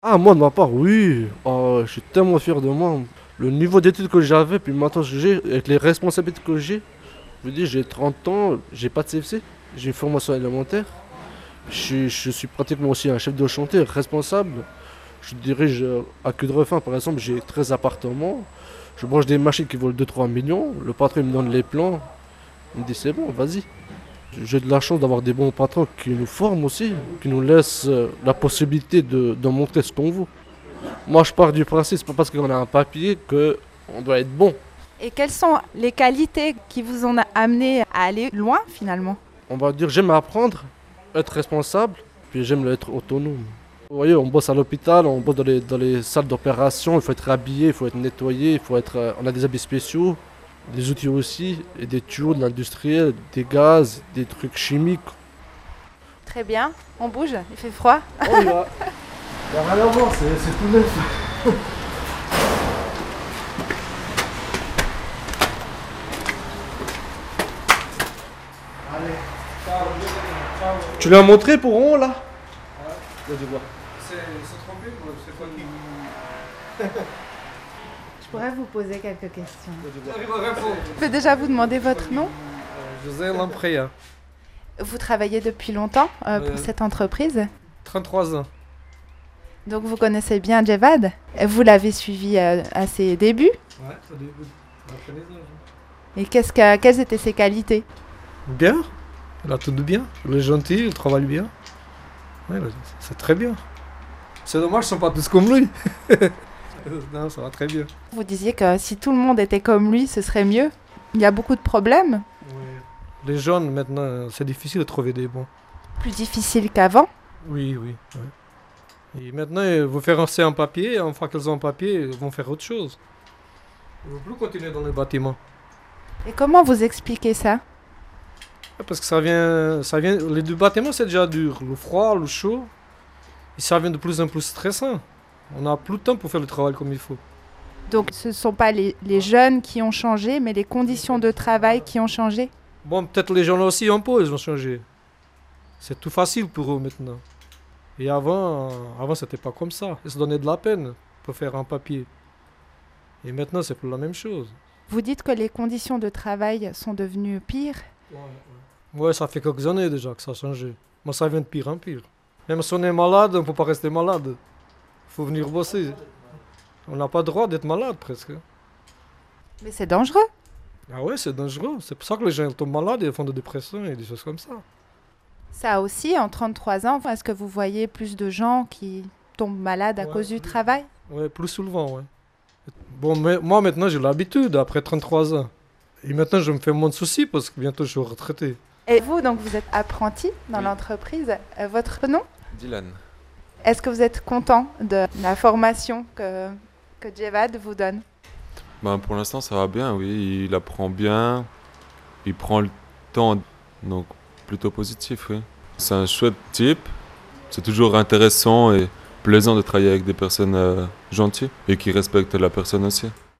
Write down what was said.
Ah, moi, de ma part, oui. Oh, je suis tellement fier de moi. Le niveau d'études que j'avais, puis maintenant que j'ai, avec les responsabilités que j'ai, je vous dis, j'ai 30 ans, j'ai pas de CFC, j'ai une formation élémentaire. Je suis pratiquement aussi un chef de chantier, responsable. Je dirige à Cudrefin, par exemple, j'ai 13 appartements. Je branche des machines qui valent 2-3 millions. Le patron il me donne les plans. Il me dit c'est bon, vas-y. J'ai de la chance d'avoir des bons patrons qui nous forment aussi, qui nous laissent la possibilité de montrer ce qu'on veut. Moi, je pars du principe, c'est pas parce qu'on a un papier qu'on doit être bon. Et quelles sont les qualités qui vous ont amené à aller loin finalement? On va dire j'aime apprendre, être responsable, puis j'aime être autonome. Vous voyez, on bosse à l'hôpital, on bosse dans les salles d'opération, il faut être habillé, il faut être nettoyé, on a des habits spéciaux, des outils aussi, et des tuyaux de l'industriel, des gaz, des trucs chimiques. Très bien, on bouge, il fait froid. On y va. Il n'y a rien à voir, c'est tout neuf. Tu lui as montré pour on là? Vas-y voir. C'est trompé, c'est pas qui. Je pourrais vous poser quelques questions. J'arrive à répondre. Je peux déjà vous demander votre nom? José Lampréa, Vous travaillez depuis longtemps pour cette entreprise? 33 ans. Donc vous connaissez bien Djevad? Vous l'avez suivi à ses débuts? Ouais, au début. Après les âges. Et quelles étaient ses qualités? Bien. Il a tout de bien. Il est gentil, il travaille bien. Ouais, c'est très bien. C'est dommage, ils sont pas tous comme lui. Non, ça va très bien. Vous disiez que si tout le monde était comme lui, ce serait mieux. Il y a beaucoup de problèmes, Les jeunes, maintenant, c'est difficile de trouver des bons. plus difficiles qu'avant. Oui, oui. Ouais. Et maintenant, ils vont faire un papier, et une fois qu'ils ont un papier, ils vont faire autre chose. Ils ne vont plus continuer dans les bâtiments. Et comment vous expliquez ça? Parce que les deux bâtiments c'est déjà dur, le froid, le chaud, et ça devient de plus en plus stressant. On n'a plus de temps pour faire le travail comme il faut. Donc ce ne sont pas les jeunes qui ont changé, mais les conditions de travail qui ont changé. Bon, peut-être les gens aussi un peu, ils ont changé. C'est tout facile pour eux maintenant. Et avant c'était pas comme ça. Ils se donnaient de la peine pour faire un papier. Et maintenant c'est plus la même chose. Vous dites que les conditions de travail sont devenues pires. Ouais, ça fait quelques années déjà que ça a changé. Mais ça vient de pire en pire. Même si on est malade, on ne peut pas rester malade. Il faut venir bosser. On n'a pas le droit d'être malade presque. Mais c'est dangereux. Ah ouais, c'est dangereux. C'est pour ça que les gens tombent malades et font des dépressions et des choses comme ça. Ça aussi, en 33 ans, est-ce que vous voyez plus de gens qui tombent malades à cause du travail? Ouais, plus souvent, ouais. Bon, mais moi maintenant j'ai l'habitude après 33 ans. Et maintenant je me fais moins de soucis parce que bientôt je suis retraité. Et vous, donc vous êtes apprenti dans l'entreprise. Votre nom? Dylan. Est-ce que vous êtes content de la formation que Djevad vous donne? Ben, pour l'instant, ça va bien, oui. Il apprend bien, il prend le temps, donc plutôt positif, oui. C'est un chouette type. C'est toujours intéressant et plaisant de travailler avec des personnes gentilles et qui respectent la personne aussi.